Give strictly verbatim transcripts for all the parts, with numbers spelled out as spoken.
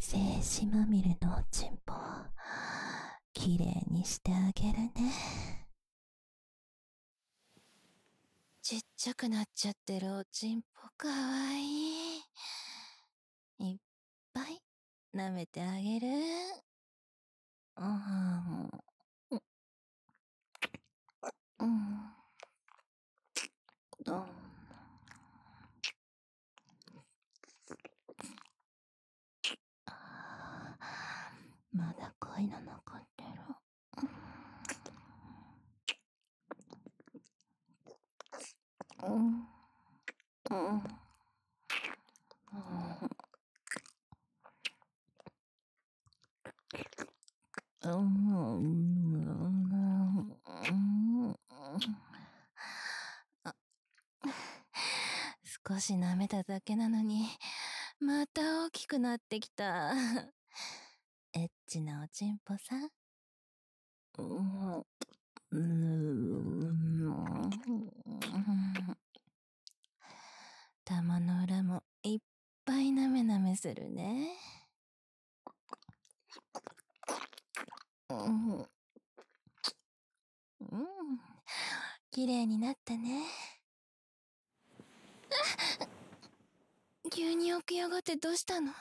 精子まみれのおちんぽをきれいにしてあげるね。ちっちゃくなっちゃってるおちんぽかわいい。いっぱい舐めてあげる。うん。うん。うん。まだ濃いの残ってる。うん。うん。うん。うん。少し舐めただけなのに、また大きくなってきた。エッチなおちんぽさ。うん。うん。玉の裏もいっぱいなめなめするね。うん。うん。きれいになったね。急に起き上がってどうしたの？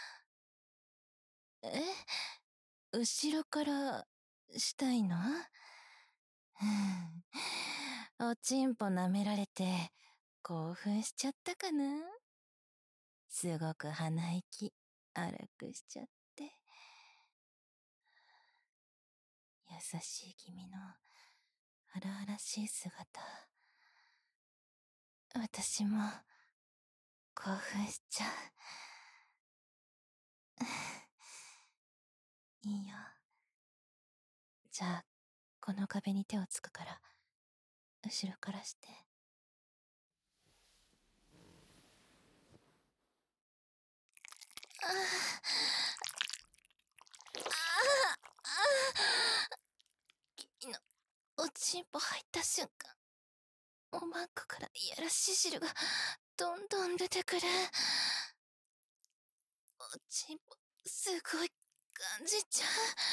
え？後ろからしたいの？おちんぽ舐められて興奮しちゃったかな？すごく鼻息荒くしちゃって。優しい君の荒々しい姿、私も興奮しちゃう。いいよ。じゃあ、この壁に手をつくから、後ろからして。ああ、ああ、君のおちんぽ入った瞬間、おまんこからいやらしい汁がどんどん出てくる。おちんぽ、すごい感じちゃ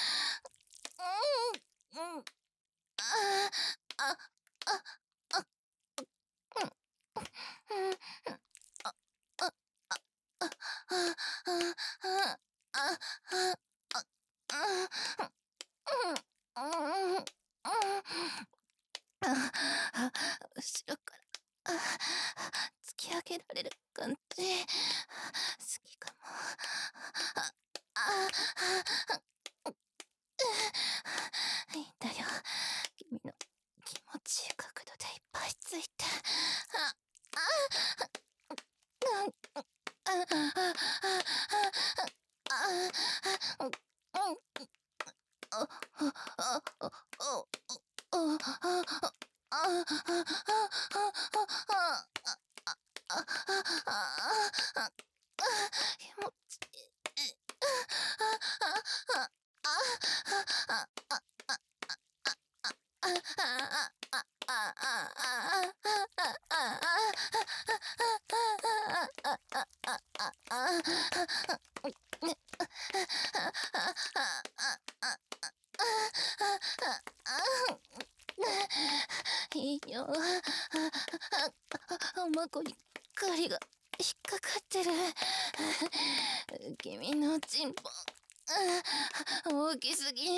う。うん、うん。ああ、あ、あ、あ、うん、うん、あ、あ、あ、あ、あ、あ、あ、あ、後ろから突き上げられる感じ好きかも。ああ、いいんだよ。君の気持ちいい角度でいっぱいついて。ああ、うん、ああ、ああ、うん、ああ、あいいよ。おまこに針が引っかかってる。君のチンポ大きすぎ。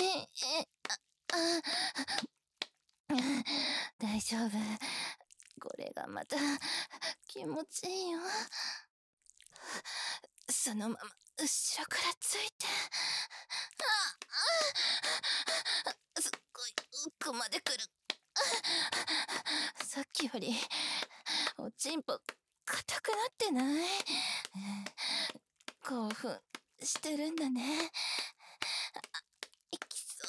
大丈夫。これがまた気持ちいいよ。そのまま後ろからついて。すっごい奥まで来る。さっきよりおちんぽ硬くなってない？興奮してるんだね。いきそう。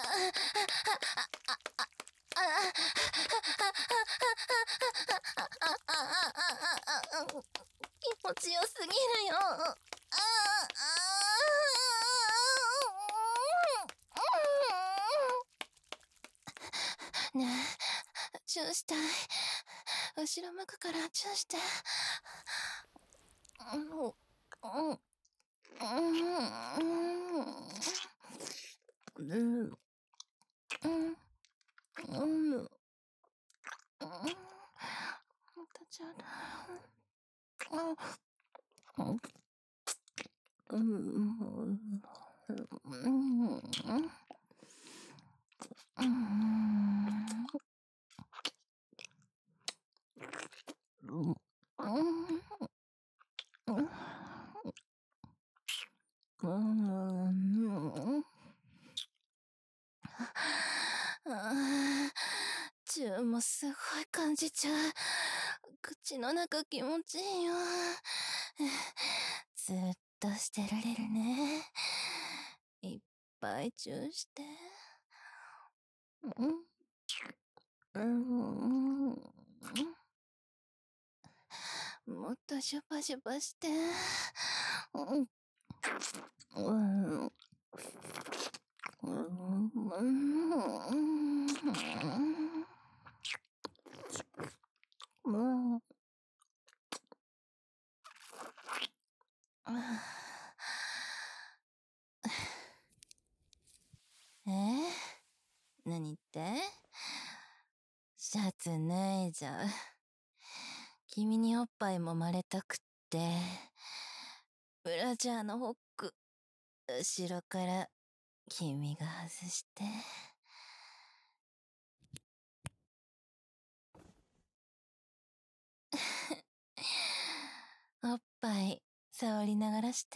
気持ちよすぎるよ。ねえ、チューしたい。後ろ向くからチューして。うん、うん、うん、 チューもすごい感じちゃう。口の中気持ちいいよ。ずっとしてられるね。いっぱいチューして。うん。もっとシュパシュパして。うん。うん。えー、何って？シャツ脱いじゃう。君におっぱい揉まれたくって、ブラジャーのホック、後ろから君が外して。おっぱい触りながらして。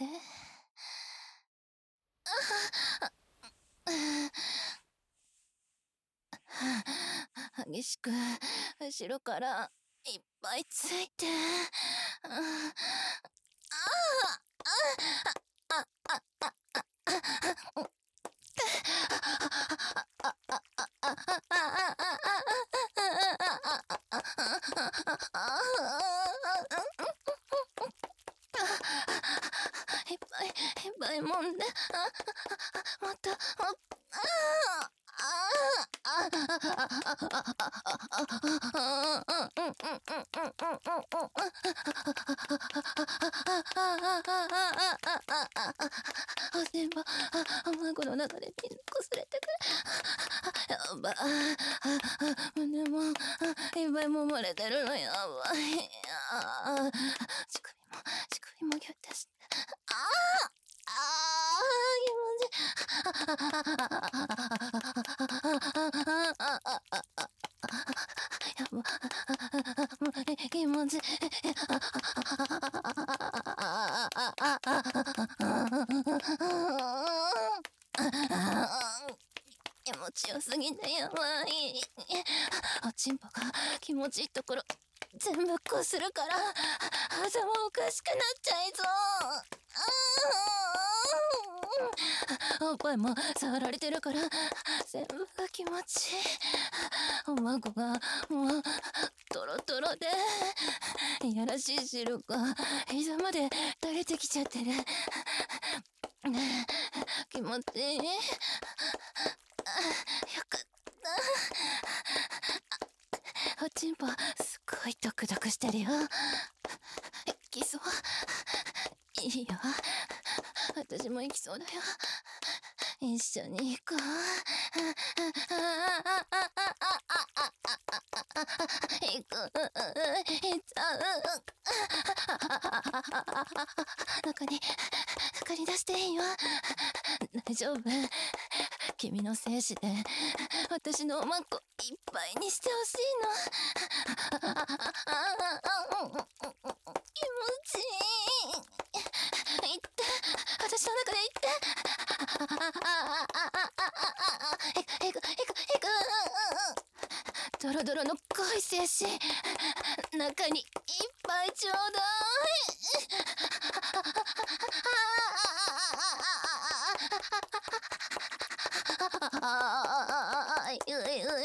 激しく後ろからいっぱいついて。いっぱいいっぱい揉んで。また。おしんぼ、顎の中でピンこすれてくれ。やば。胸もいっぱい揉まれてるのやばい。乳首も乳首もギュッてして。ああああ気持ちいい。気持ちよすぎてやばい。おちんぽが気持ちいいところ全部こするから頭おかしくなっちゃいそう。おっぱいも触られてるから全部が気持ちいい。おまごがもうトロトロでいやらしい汁が膝まで垂れてきちゃってる。気持ちいい。よかった。おちんぽすごいドクドクしてるよ。行きそう。いいよ、私も行きそうだよ。一緒に行こう。行く、行っちゃう。中に中に出していいよ。大丈夫。君の精子で私のおまんこいっぱいにしてほしいの。気持ちいい。行って私の中で行って。いくいくいくいく。ドロドロの濃い精子中にいっぱいちょうだい。ういういういう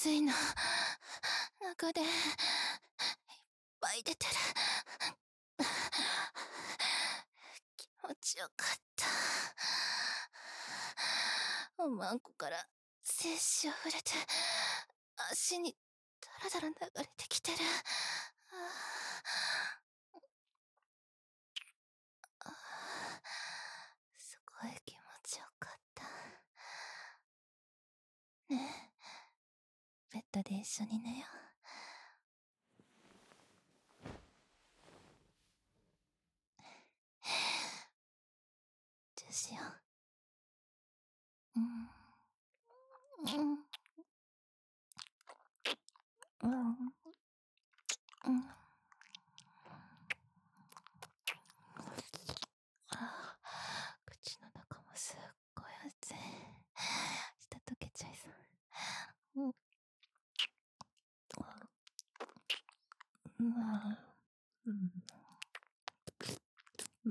水の中でいっぱい出てる。気持ちよかった。おまんこから精子あふれて足にダラダラ流れてきてる。ああ、すごい気持ちよかった。ねえ、ベッドで一緒に寝よう。チューしよう。うん。うん。うん。うん。あ、口の中もすっごい熱い。舌溶けちゃいそう。うん。うん。うん。うん。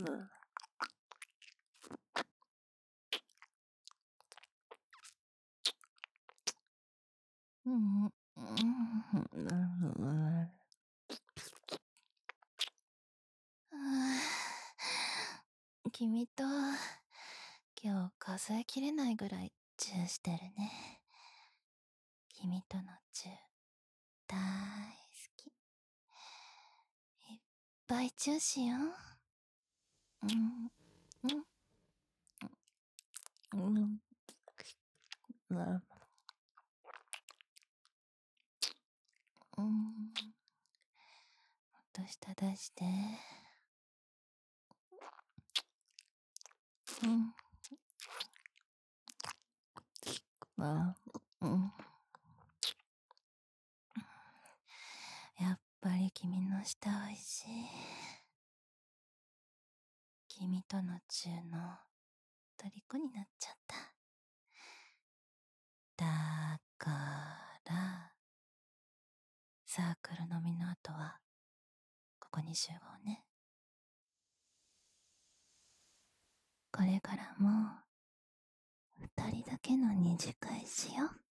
うん。うん。君と今日数えきれないぐらいチューしてるね。君とのチュー大好き。いっぱいチューしよう。うん。うん。うん。うん。うん。もっと舌出して。うん。あ、うん。やっぱり君の舌おいしい。君とのチューの虜になっちゃった。だからサークル飲みの後はここに集合ね。これからも二人だけの二次会しよう。